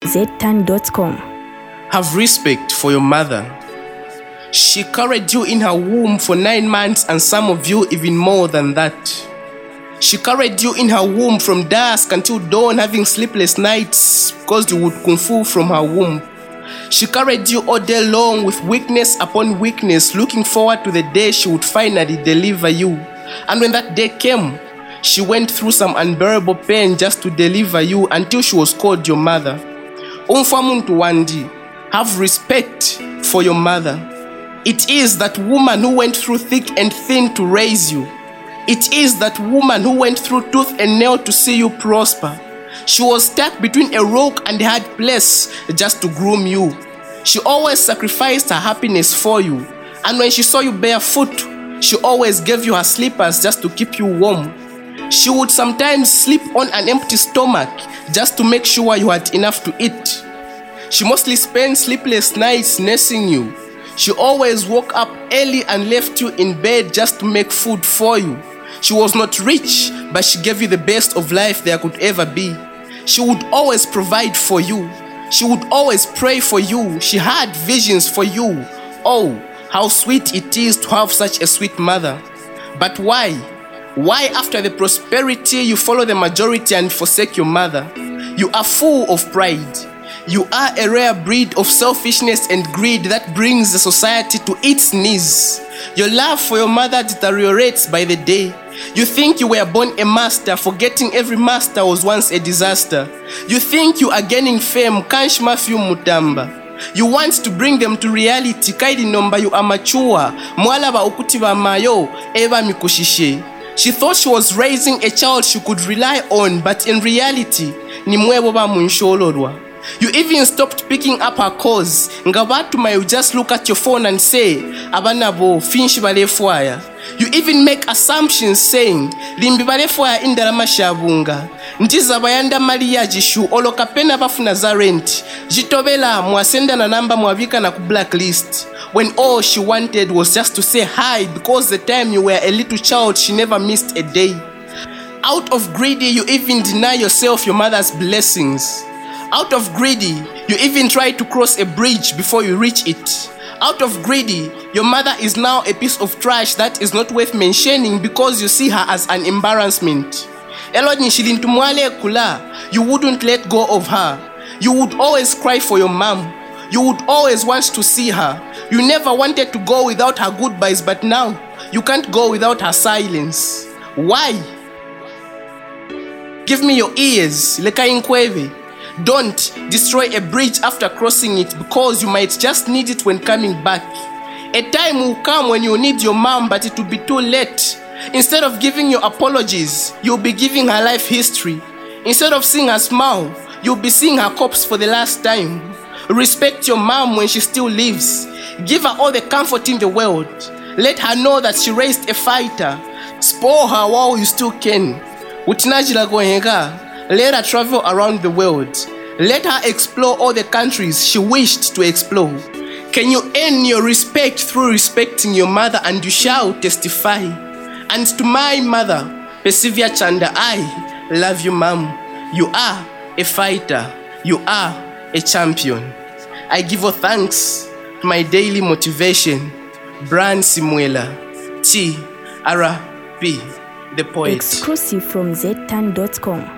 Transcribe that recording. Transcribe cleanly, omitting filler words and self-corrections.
zturn.com. Have respect for your mother. She carried you in her womb for 9 months, and some of you even more than that. She carried you in her womb from dusk until dawn, having sleepless nights because you would kung fu from her womb. She carried you all day long with weakness upon weakness, looking forward to the day she would finally deliver you. And when that day came, she went through some unbearable pain just to deliver you until she was called your mother. Umfamuntu wandi, have respect for your mother. It is that woman who went through thick and thin to raise you. It is that woman who went through tooth and nail to see you prosper. She was stuck between a rock and a hard place just to groom you. She always sacrificed her happiness for you. And when she saw you barefoot, she always gave you her slippers just to keep you warm. She would sometimes sleep on an empty stomach just to make sure you had enough to eat. She mostly spent sleepless nights nursing you. She always woke up early and left you in bed just to make food for you. She was not rich, but she gave you the best of life there could ever be. She would always provide for you. She would always pray for you. She had visions for you. Oh, how sweet it is to have such a sweet mother. But why? Why after the prosperity you follow the majority and forsake your mother? You are full of pride. You are a rare breed of selfishness and greed that brings the society to its knees. Your love for your mother deteriorates by the day. You think you were born a master, forgetting every master was once a disaster. You think you are gaining fame, Kansh Mafyu Mutamba. You want to bring them to reality, kaidi nomba you are mature, mwala ba ukutiva mayo, eva mikushishe. She thought she was raising a child she could rely on, but in reality, ni mwebo ba munsholorwa. You even stopped picking up her calls. Ngabatuma, you just look at your phone and say, Abanabo, finch balefwaya. You even make assumptions saying, Limbi balefwaya indarama shabunga. Ntiza bayanda malia jishu, olokapena bafuna za rent. Jitobela, mwasenda na namba mwavika na kublacklist. When all she wanted was just to say hi, because the time you were a little child, she never missed a day. Out of greedy, you even deny yourself your mother's blessings. Out of greedy, you even try to cross a bridge before you reach it. Out of greedy, your mother is now a piece of trash that is not worth mentioning because you see her as an embarrassment. You wouldn't let go of her. You would always cry for your mom. You would always want to see her. You never wanted to go without her goodbyes, but now you can't go without her silence. Why? Give me your ears, Leka Inkweve. Don't destroy a bridge after crossing it because you might just need it when coming back. A time will come when you need your mom, but it will be too late. Instead of giving your apologies, you'll be giving her life history. Instead of seeing her smile, you'll be seeing her corpse for the last time. Respect your mom when she still lives. Give her all the comfort in the world. Let her know that she raised a fighter. Spoil her while you still can. Utinajila gohenga. Let her travel around the world. Let her explore all the countries she wished to explore. Can you earn your respect through respecting your mother, and you shall testify? And to my mother, Persevere Chanda, I love you, mom. You are a fighter. You are a champion. I give all thanks to my daily motivation, Bran Simuela, T.R.P., the poet. Exclusive from zturn.com.